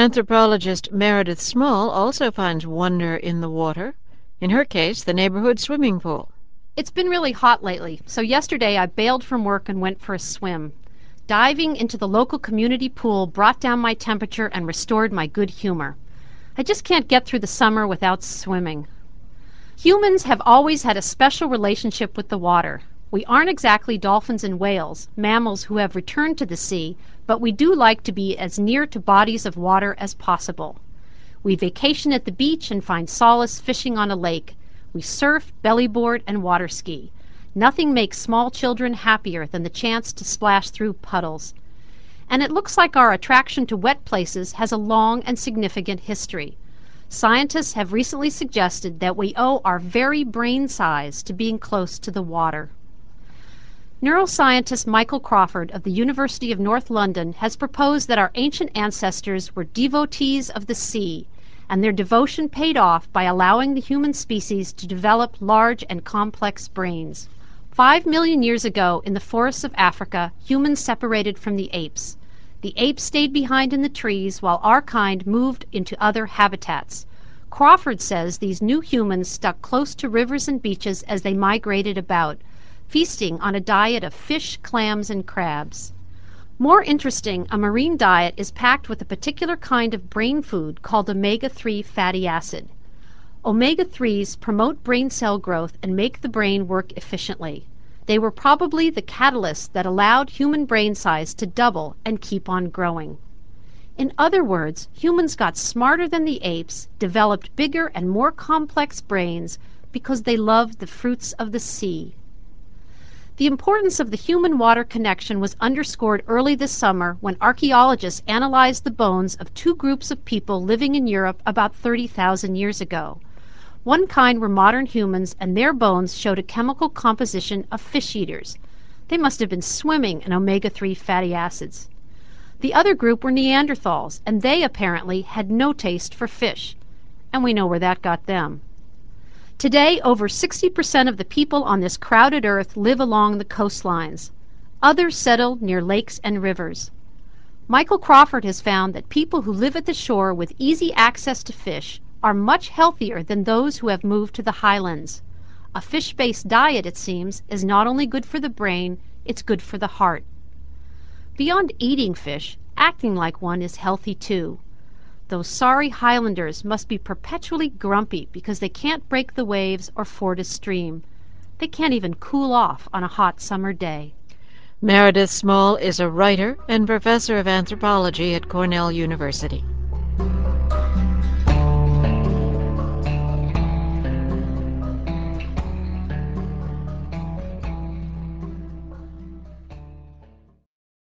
Anthropologist Meredith Small also finds wonder in the water. In her case, the neighborhood swimming pool. It's been really hot lately, so yesterday I bailed from work and went for a swim. Diving into the local community pool brought down my temperature and restored my good humor. I just can't get through the summer without swimming. Humans have always had a special relationship with the water. We aren't exactly dolphins and whales, mammals who have returned to the sea, but we do like to be as near to bodies of water as possible. We vacation at the beach and find solace fishing on a lake. We surf, bellyboard, and water ski. Nothing makes small children happier than the chance to splash through puddles. And it looks like our attraction to wet places has a long and significant history. Scientists have recently suggested that we owe our very brain size to being close to the water. Neuroscientist Michael Crawford of the University of North London has proposed that our ancient ancestors were devotees of the sea, and their devotion paid off by allowing the human species to develop large and complex brains. 5 million years ago, in the forests of Africa, humans separated from the apes. The apes stayed behind in the trees while our kind moved into other habitats. Crawford says these new humans stuck close to rivers and beaches as they migrated about, feasting on a diet of fish, clams, and crabs. More interesting, a marine diet is packed with a particular kind of brain food called omega-3 fatty acid. Omega-3s promote brain cell growth and make the brain work efficiently. They were probably the catalyst that allowed human brain size to double and keep on growing. In other words, humans got smarter than the apes, developed bigger and more complex brains because they loved the fruits of the sea. The importance of the human-water connection was underscored early this summer when archaeologists analyzed the bones of two groups of people living in Europe about 30,000 years ago. One kind were modern humans, and their bones showed a chemical composition of fish eaters. They must have been swimming in omega-3 fatty acids. The other group were Neanderthals, and they apparently had no taste for fish. And we know where that got them. Today, over 60% of the people on this crowded earth live along the coastlines. Others settle near lakes and rivers. Michael Crawford has found that people who live at the shore with easy access to fish are much healthier than those who have moved to the highlands. A fish-based diet, it seems, is not only good for the brain, it's good for the heart. Beyond eating fish, acting like one is healthy too. Those sorry Highlanders must be perpetually grumpy because they can't break the waves or ford a stream. They can't even cool off on a hot summer day. Meredith Small is a writer and professor of anthropology at Cornell University.